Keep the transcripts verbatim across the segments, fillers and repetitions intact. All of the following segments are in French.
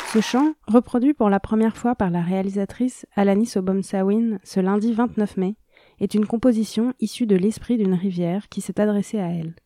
Ce chant, reproduit pour la première fois par la réalisatrice Alanis Obomsawin ce lundi vingt-neuf mai, est une composition issue de l'esprit d'une rivière qui s'est adressée à elle.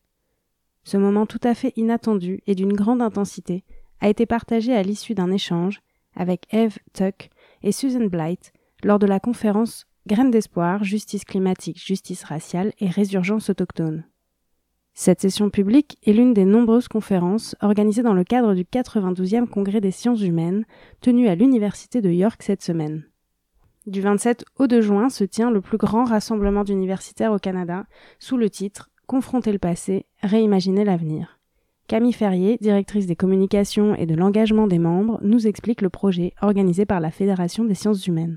Ce moment tout à fait inattendu et d'une grande intensité a été partagé à l'issue d'un échange avec Eve Tuck et Susan Blight lors de la conférence Graines d'espoir, justice climatique, justice raciale et résurgence autochtone. Cette session publique est l'une des nombreuses conférences organisées dans le cadre du quatre-vingt-douzième Congrès des sciences humaines tenu à l'Université de York cette semaine. Du vingt-sept au deux juin se tient le plus grand rassemblement d'universitaires au Canada sous le titre « Confronter le passé, réimaginer l'avenir ». Camille Ferrier, directrice des communications et de l'engagement des membres, nous explique le projet organisé par la Fédération des sciences humaines.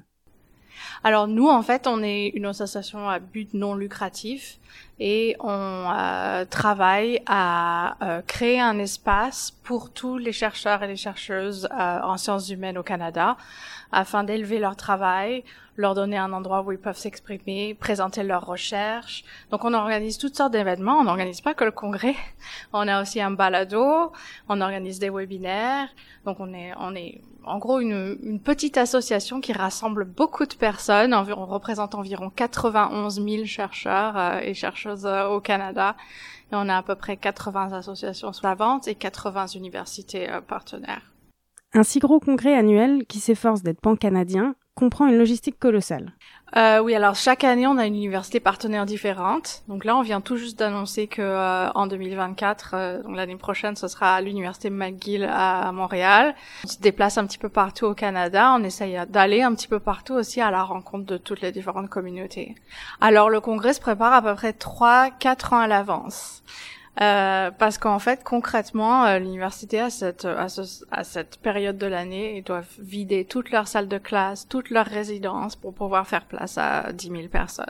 Alors nous, en fait, on est une association à but non lucratif et on euh, travaille à euh, créer un espace pour tous les chercheurs et les chercheuses euh, en sciences humaines au Canada afin d'élever leur travail, leur donner un endroit où ils peuvent s'exprimer, présenter leurs recherches. Donc on organise toutes sortes d'événements, on n'organise pas que le congrès, on a aussi un balado, on organise des webinaires. Donc on est on est en gros une, une petite association qui rassemble beaucoup de personnes, on représente environ quatre-vingt-onze mille chercheurs euh, et chercheuses euh, au Canada. Et on a à peu près quatre-vingts associations sur la vente et quatre-vingts universités euh, partenaires. Un si gros congrès annuel qui s'efforce d'être pan-canadien comprend une logistique colossale. Euh, oui, alors chaque année, on a une université partenaire différente. Donc là, on vient tout juste d'annoncer que euh, en deux mille vingt-quatre, euh, donc l'année prochaine, ce sera à l'université McGill à Montréal. On se déplace un petit peu partout au Canada. On essaye d'aller un petit peu partout aussi à la rencontre de toutes les différentes communautés. Alors le congrès se prépare à peu près trois, quatre ans à l'avance. Euh, parce qu'en fait, concrètement, euh, l'université à cette à, ce, à cette période de l'année, ils doivent vider toutes leurs salles de classe, toutes leurs résidences pour pouvoir faire place à dix mille personnes.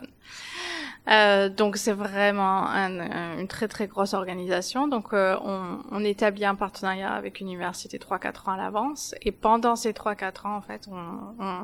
Euh, donc c'est vraiment un, un, une très très grosse organisation. Donc euh, on, on établit un partenariat avec l'université trois quatre ans à l'avance, et pendant ces trois quatre ans, en fait, on, on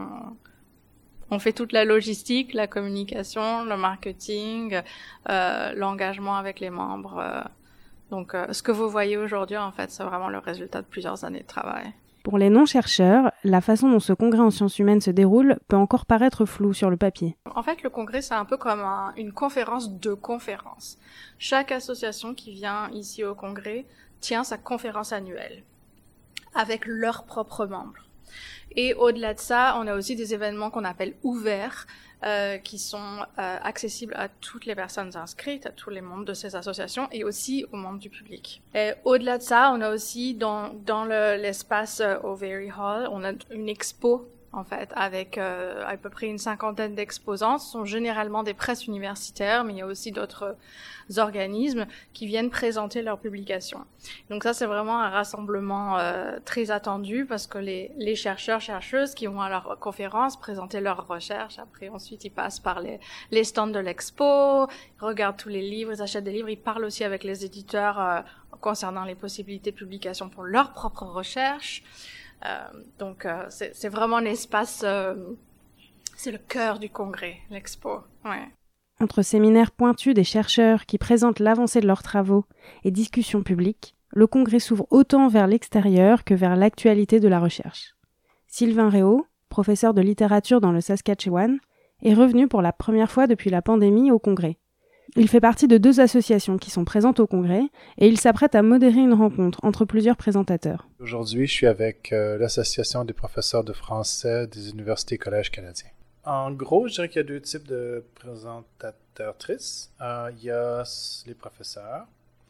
On fait toute la logistique, la communication, le marketing, euh, l'engagement avec les membres. Euh, donc, euh, ce que vous voyez aujourd'hui, en fait, c'est vraiment le résultat de plusieurs années de travail. Pour les non-chercheurs, la façon dont ce congrès en sciences humaines se déroule peut encore paraître floue sur le papier. En fait, le congrès, c'est un peu comme un, une conférence de conférences. Chaque association qui vient ici au congrès tient sa conférence annuelle avec leurs propres membres. Et au-delà de ça, on a aussi des événements qu'on appelle ouverts, euh, qui sont euh, accessibles à toutes les personnes inscrites, à tous les membres de ces associations et aussi aux membres du public. Et au-delà de ça, on a aussi dans dans le, l'espace euh, au Very Hall, on a une expo en fait, avec euh, à peu près une cinquantaine d'exposants. Ce sont généralement des presses universitaires, mais il y a aussi d'autres organismes qui viennent présenter leurs publications. Donc ça, c'est vraiment un rassemblement euh, très attendu parce que les, les chercheurs, chercheuses qui vont à leur conférence présenter leurs recherches, après ensuite ils passent par les, les stands de l'expo, ils regardent tous les livres, ils achètent des livres, ils parlent aussi avec les éditeurs euh, concernant les possibilités de publication pour leurs propres recherches. Euh, donc euh, c'est, c'est vraiment un espace, euh, c'est le cœur du congrès, l'expo. Ouais. Entre séminaires pointus des chercheurs qui présentent l'avancée de leurs travaux et discussions publiques, le congrès s'ouvre autant vers l'extérieur que vers l'actualité de la recherche. Sylvain Réau, professeur de littérature dans le Saskatchewan, est revenu pour la première fois depuis la pandémie au congrès. Il fait partie de deux associations qui sont présentes au congrès et il s'apprête à modérer une rencontre entre plusieurs présentateurs. Aujourd'hui, je suis avec euh, l'Association des professeurs de français des universités et collèges canadiens. En gros, je dirais qu'il y a deux types de présentatrices. Euh, il y a les professeurs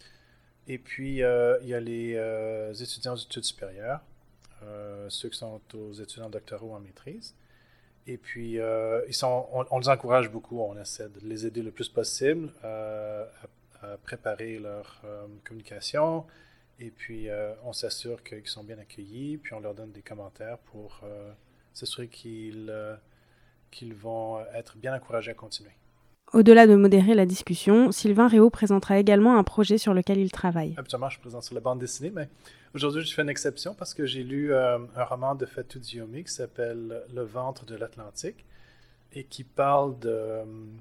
et puis euh, il y a les euh, étudiants aux études supérieures, euh, ceux qui sont aux études en doctorat ou en maîtrise. Et puis, euh, ils sont, on, on les encourage beaucoup, on essaie de les aider le plus possible euh, à, à préparer leur euh, communication. Et puis, euh, on s'assure qu'ils sont bien accueillis, puis on leur donne des commentaires pour euh, s'assurer qu'ils, euh, qu'ils vont être bien encouragés à continuer. Au-delà de modérer la discussion, Sylvain Réau présentera également un projet sur lequel il travaille. Habituellement, je présente sur la bande dessinée, mais aujourd'hui, je fais une exception parce que j'ai lu euh, un roman de Fatou Diome qui s'appelle « Le ventre de l'Atlantique » et qui parle de,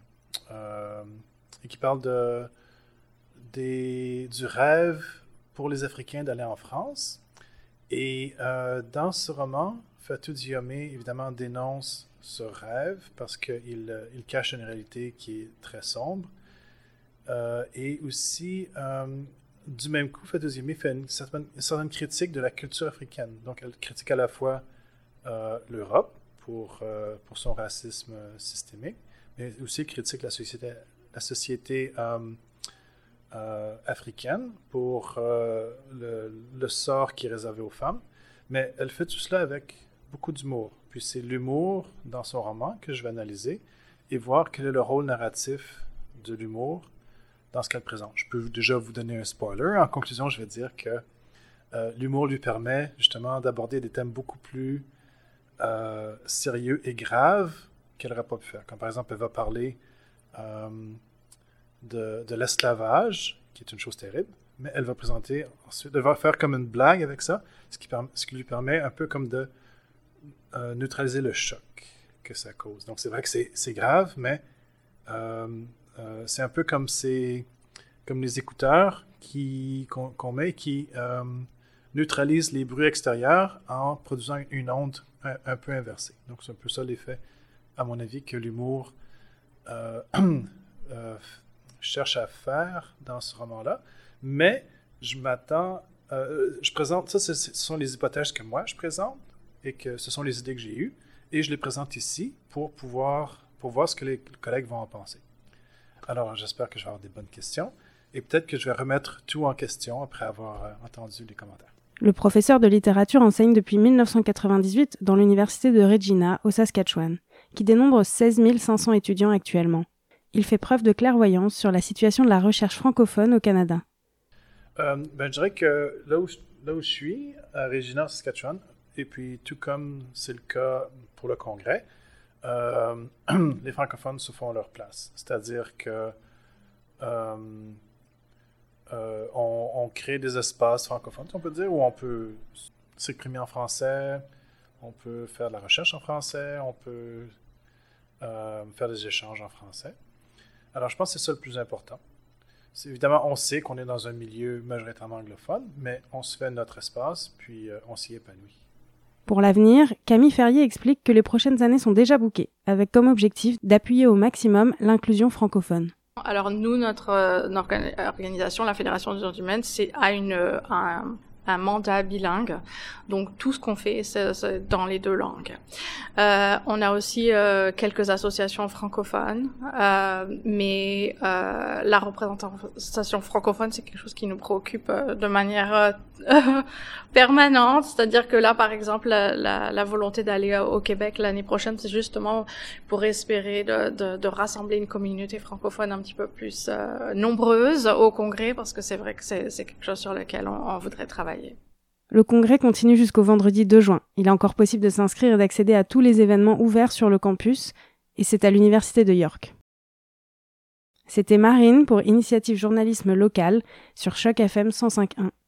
euh, et qui parle de, des, du rêve pour les Africains d'aller en France Et euh, dans ce roman, Fatou Diomé, évidemment, dénonce ce rêve parce qu'il euh, il cache une réalité qui est très sombre. Euh, et aussi, euh, du même coup, Fatou Diomé fait une certaine, une certaine critique de la culture africaine. Donc, elle critique à la fois euh, l'Europe pour, euh, pour son racisme systémique, mais aussi critique la société, la société euh, euh, africaine pour euh, le, le sort qui est réservé aux femmes. Mais elle fait tout cela avec beaucoup d'humour. Puis c'est l'humour dans son roman que je vais analyser et voir quel est le rôle narratif de l'humour dans ce qu'elle présente. Je peux déjà vous donner un spoiler. En conclusion, je vais dire que euh, l'humour lui permet justement d'aborder des thèmes beaucoup plus euh, sérieux et graves qu'elle n'aurait pas pu faire. Comme par exemple, elle va parler euh, de, de l'esclavage, qui est une chose terrible, mais elle va présenter ensuite, elle va faire comme une blague avec ça, ce qui, ce qui lui permet un peu comme de euh, neutraliser le choc que ça cause. Donc c'est vrai que c'est, c'est grave, mais euh, euh, c'est un peu comme, ces, comme les écouteurs qui, qu'on, qu'on met qui euh, neutralisent les bruits extérieurs en produisant une onde un, un peu inversée. Donc c'est un peu ça l'effet, à mon avis, que l'humour euh, euh, cherche à faire dans ce roman-là. Mais je m'attends, euh, je présente, ça ce sont les hypothèses que moi je présente et que ce sont les idées que j'ai eues et je les présente ici pour pouvoir, pour voir ce que les collègues vont en penser. Alors j'espère que je vais avoir des bonnes questions et peut-être que je vais remettre tout en question après avoir euh, entendu les commentaires. Le professeur de littérature enseigne depuis dix-neuf cent quatre-vingt-dix-huit dans l'université de Regina, au Saskatchewan, qui dénombre seize mille cinq cents étudiants actuellement. Il fait preuve de clairvoyance sur la situation de la recherche francophone au Canada. Euh, ben, je dirais que là où, là où je suis, à Regina, Saskatchewan, et puis tout comme c'est le cas pour le Congrès, euh, les francophones se font leur place. C'est-à-dire que euh, euh, on, on crée des espaces francophones, on peut dire, où on peut s'exprimer en français, on peut faire de la recherche en français, on peut euh, faire des échanges en français. Alors, je pense que c'est ça le plus important. C'est, évidemment, on sait qu'on est dans un milieu majoritairement anglophone, mais on se fait notre espace, puis euh, on s'y épanouit. Pour l'avenir, Camille Ferrier explique que les prochaines années sont déjà bookées, avec comme objectif d'appuyer au maximum l'inclusion francophone. Alors nous, notre, euh, notre organisation, la Fédération des sciences humaines, c'est, a une, un, un mandat bilingue. Donc tout ce qu'on fait, c'est, c'est dans les deux langues. Euh, on a aussi euh, quelques associations francophones, euh, mais euh, la représentation francophone, c'est quelque chose qui nous préoccupe euh, de manière euh, permanente. C'est-à-dire que là, par exemple, la, la, la volonté d'aller au Québec l'année prochaine, c'est justement pour espérer de, de, de rassembler une communauté francophone un petit peu plus euh, nombreuse au Congrès, parce que c'est vrai que c'est, c'est quelque chose sur lequel on, on voudrait travailler. Le congrès continue jusqu'au vendredi deux juin. Il est encore possible de s'inscrire et d'accéder à tous les événements ouverts sur le campus, et c'est à l'université de York. C'était Marine pour Initiative Journalisme Local sur Choc F M cent cinq point un.